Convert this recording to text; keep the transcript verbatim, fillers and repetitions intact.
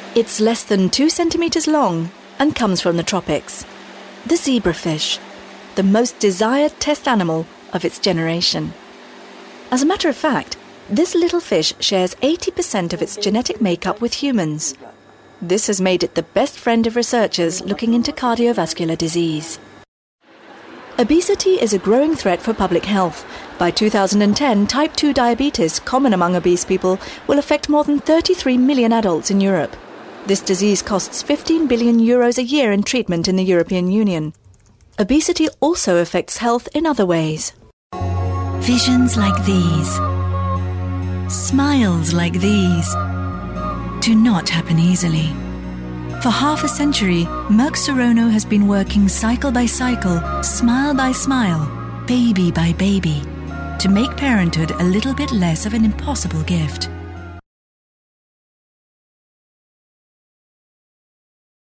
It's less than two centimetres long and comes from the tropics. The zebrafish, the most desired test animal of its generation. As a matter of fact, this little fish shares eighty percent of its genetic makeup with humans. This has made it the best friend of researchers looking into cardiovascular disease. Obesity is a growing threat for public health. By two thousand ten, type two diabetes, common among obese people, will affect more than thirty-three million adults in Europe. This disease costs fifteen billion euros a year in treatment in the European Union. Obesity also affects health in other ways. Visions like these, smiles like these, do not happen easily. For half a century, Merck Serono has been working cycle by cycle, smile by smile, baby by baby, to make parenthood a little bit less of an impossible gift.